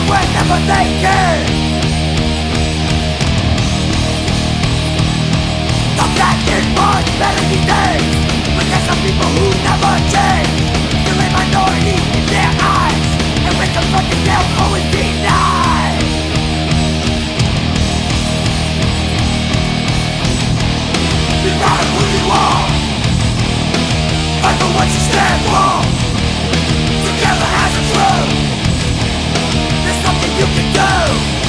whenever they can. Thought that it was better these days, but there's some people who never change. Still a minority in their eyes, and when confronted they'll always deny. Be proud of who you are, fight for what you stand for. Together as a crew, there's something you can do.